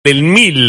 Nel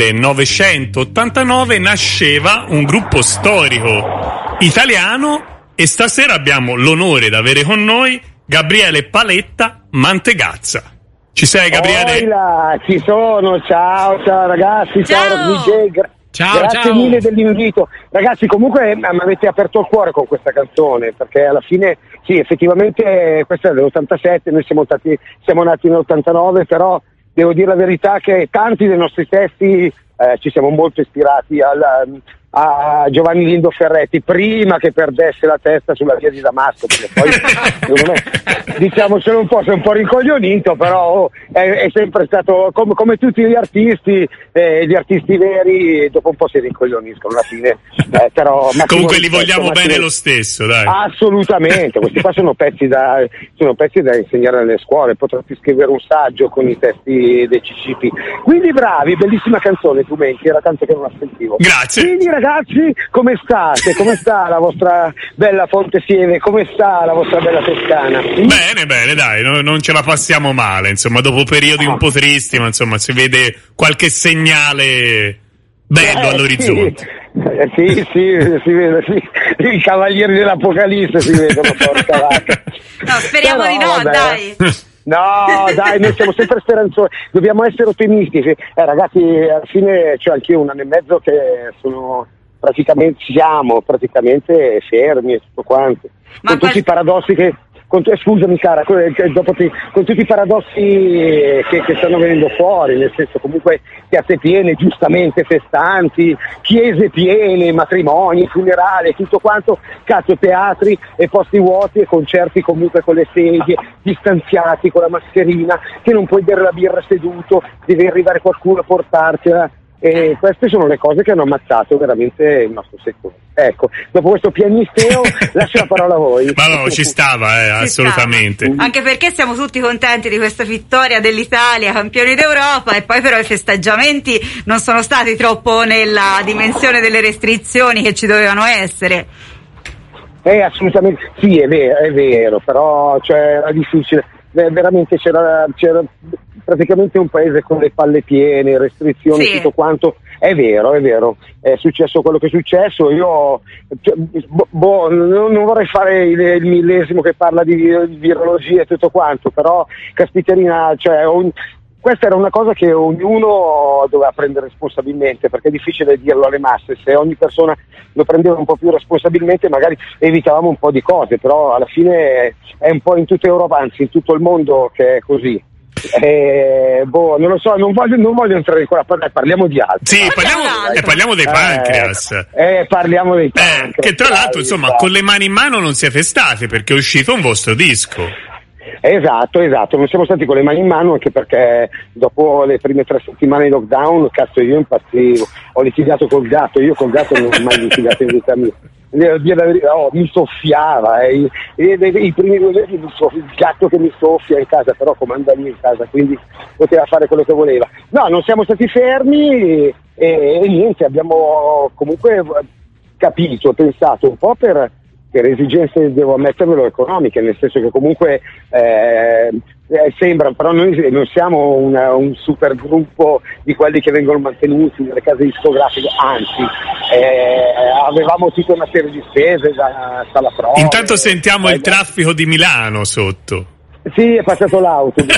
1989 nasceva un gruppo storico italiano e stasera abbiamo l'onore di avere con noi Gabriele Paletta Mantegazza. Ci sei, Gabriele? Ci sono, ciao ragazzi, ciao DJ, grazie mille dell'invito. Ragazzi, comunque mi avete aperto il cuore con questa canzone, perché alla fine, sì, effettivamente questa è dell'87, noi siamo nati nell'89, però devo dire la verità che tanti dei nostri testi ci siamo molto ispirati a Giovanni Lindo Ferretti prima che perdesse la testa sulla via di Damasco, perché poi secondo me, diciamocelo un po', sei un po' rincoglionito, però è sempre stato come tutti gli artisti veri, dopo un po' si rincoglioniscono alla fine, però comunque li vogliamo bene lo stesso, dai. Assolutamente, questi qua sono pezzi da insegnare nelle scuole, potresti scrivere un saggio con i testi dei CCP, quindi bravi, bellissima canzone, Tumenti, era tanto che non la sentivo. Grazie. Quindi ragazzi, come state? Come sta la vostra bella Fonte Sieve? Come sta la vostra bella Toscana? Bene, dai, non ce la passiamo male, insomma, dopo periodi un po' tristi, ma insomma si vede qualche segnale bello all'orizzonte. Sì, si vede, sì. I cavalieri dell'Apocalisse si vedono, porca vacca. No, speriamo di no, dai. No, dai, noi siamo sempre speranzosi, dobbiamo essere ottimisti. Ragazzi, alla fine c'ho anche un anno e mezzo che siamo praticamente fermi e tutto quanto. Con tutti i paradossi scusami cara, con tutti i paradossi che stanno venendo fuori, nel senso comunque piazze piene, giustamente festanti, chiese piene, matrimoni, funerali, tutto quanto, cazzo, teatri e posti vuoti e concerti comunque con le sedie, distanziati, con la mascherina, che non puoi bere la birra seduto, deve arrivare qualcuno a portartela. E queste sono le cose che hanno ammazzato veramente il nostro settore. Ecco, dopo questo piagnisteo lascio la parola a voi. Ma no, ci stava, assolutamente. Stava. Anche perché siamo tutti contenti di questa vittoria dell'Italia, campioni d'Europa, e poi però i festeggiamenti non sono stati troppo nella dimensione delle restrizioni che ci dovevano essere. Assolutamente, sì, è vero, però era difficile. Veramente c'era praticamente un paese con le palle piene, restrizioni, sì. Tutto quanto. È vero, è successo quello che è successo. Io non vorrei fare il millesimo che parla di virologia e tutto quanto, però caspiterina, questa era una cosa che ognuno doveva prendere responsabilmente, perché è difficile dirlo alle masse. Se ogni persona lo prendeva un po' più responsabilmente magari evitavamo un po' di cose, però alla fine è un po' in tutta Europa, anzi in tutto il mondo che è così. Non lo so, non voglio entrare in quella, parliamo di altro. Sì, parliamo dei Pancreas. Parliamo dei Pancreas. Che tra l'altro, insomma, con le mani in mano non siete stati, perché è uscito un vostro disco. Esatto, non siamo stati con le mani in mano, anche perché dopo le prime 3 settimane di lockdown, cazzo, io impazzivo, ho litigato col gatto, io col gatto non ho mai litigato in vita mia. Mi soffiava, i primi 2 mesi il gatto che mi soffia in casa, però comanda lui in casa, quindi poteva fare quello che voleva. No, non siamo stati fermi e niente, abbiamo comunque capito, pensato un po' per esigenze, devo ammettervelo, economiche, nel senso che comunque sembra, però noi non siamo un super gruppo di quelli che vengono mantenuti nelle case discografiche, anzi avevamo tutta una serie di spese da sala prova. Intanto sentiamo il traffico di Milano sotto. Sì, è passato l'autobus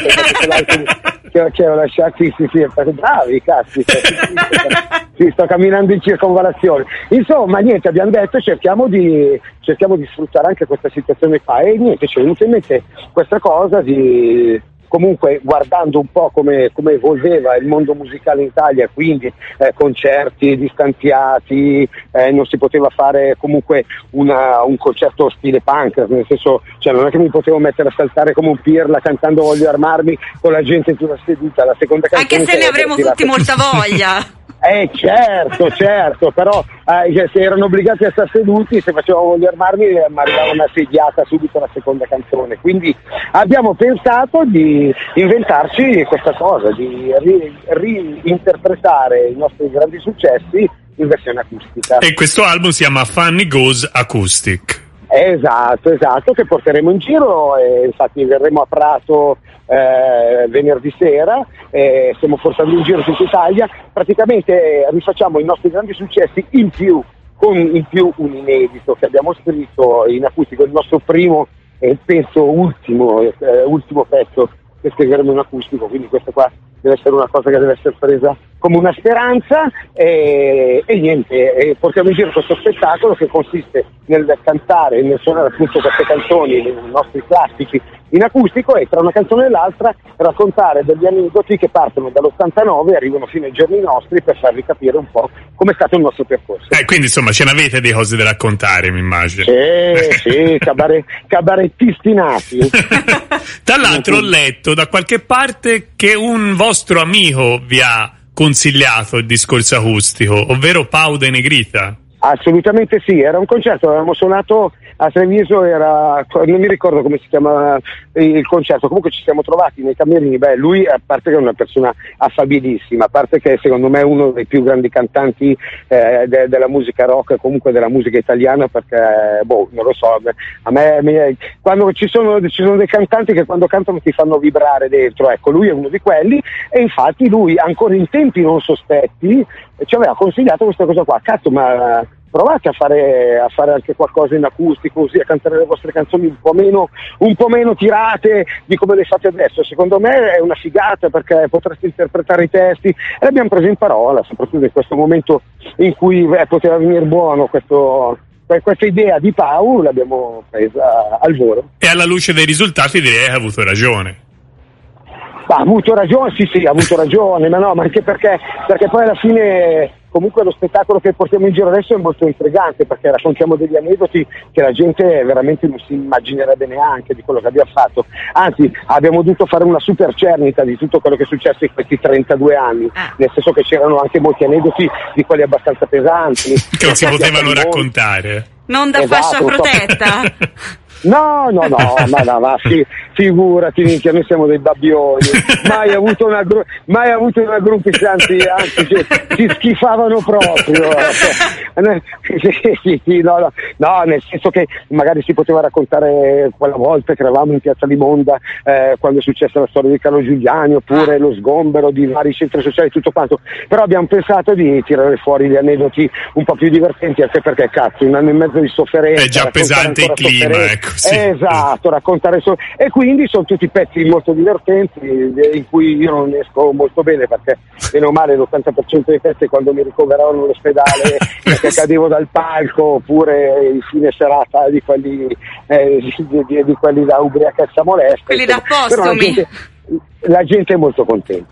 che ho lasciato, sì, è passato, bravi, cazzi, sì, sto camminando in circonvallazione. Insomma, niente, abbiamo detto cerchiamo di sfruttare anche questa situazione qua, e niente, ci è venuta in mente questa cosa di, comunque, guardando un po' come evolveva il mondo musicale in Italia, quindi concerti distanziati, non si poteva fare comunque un concerto stile punk, nel senso, non è che mi potevo mettere a saltare come un pirla cantando Voglio armarmi con la gente sulla seduta, la seconda canzone. Anche se ne avremo tutti molta voglia. Certo, però se erano obbligati a stare seduti, se facevamo Voglio armarmi mi arrivava una sediata subito la seconda canzone, quindi abbiamo pensato di inventarci questa cosa, di reinterpretare i nostri grandi successi in versione acustica. E questo album si chiama Funny Goes Acoustic. Esatto, che porteremo in giro, infatti verremo a Prato venerdì sera, stiamo portando in giro tutta Italia, praticamente rifacciamo i nostri grandi successi in più un inedito che abbiamo scritto in acustico, il nostro primo e penso ultimo pezzo che scriveremo in acustico, quindi questo qua deve essere una cosa che deve essere presa come una speranza e niente, portiamo in giro questo spettacolo che consiste nel cantare e nel suonare appunto queste canzoni, i nostri classici in acustico, e tra una canzone e l'altra raccontare degli aneddoti che partono dall'89 e arrivano fino ai giorni nostri per farvi capire un po' come è stato il nostro percorso. Quindi insomma ce n'avete di cose da raccontare, mi immagino. Sì, cabarettisti nati. Tra l'altro ho letto da qualche parte che un vostro amico vi ha consigliato il discorso acustico, ovvero Pau De Negrita. Assolutamente sì, era un concerto, avevamo suonato a Treviso, non mi ricordo come si chiama il concerto, comunque ci siamo trovati nei camerini. Lui, a parte che è una persona affabilissima, a parte che secondo me è uno dei più grandi cantanti della musica rock, comunque della musica italiana, perché non lo so, a me quando ci sono dei cantanti che quando cantano ti fanno vibrare dentro, ecco, lui è uno di quelli, e infatti lui ancora in tempi non sospetti ci aveva consigliato questa cosa qua. Cazzo, ma provate a fare anche qualcosa in acustico, così, a cantare le vostre canzoni un po' meno tirate di come le fate adesso. Secondo me è una figata, perché potreste interpretare i testi, e l'abbiamo preso in parola, soprattutto in questo momento in cui poteva venire buono questa idea di Pau, l'abbiamo presa al volo. E alla luce dei risultati direi che ha avuto ragione. Ha avuto ragione, sì, ha avuto ragione, ma anche perché poi alla fine comunque lo spettacolo che portiamo in giro adesso è molto intrigante, perché raccontiamo degli aneddoti che la gente veramente non si immaginerebbe neanche di quello che abbiamo fatto. Anzi, abbiamo dovuto fare una super cernita di tutto quello che è successo in questi 32 anni, nel senso che c'erano anche molti aneddoti di quelli abbastanza pesanti che non si potevano raccontare. Non da fascia protetta. No, ma figurati, minchia, noi siamo dei babbioni, mai avuto una gruppi, anzi ci schifavano proprio. No, nel senso che magari si poteva raccontare quella volta che eravamo in Piazza Limonda, quando è successa la storia di Carlo Giuliani, oppure lo sgombero di vari centri sociali, tutto quanto, però abbiamo pensato di tirare fuori gli aneddoti un po' più divertenti, anche perché cazzo, un anno e mezzo di sofferenza, è già pesante il clima, ecco. Sì. Esatto, raccontare e quindi sono tutti pezzi molto divertenti in cui io non esco molto bene, perché bene o male l'80% dei pezzi quando mi ricoveravano all'ospedale perché cadevo dal palco, oppure il fine serata di quelli da ubriachezza molesta, quelli da postumi. La gente è molto contenta.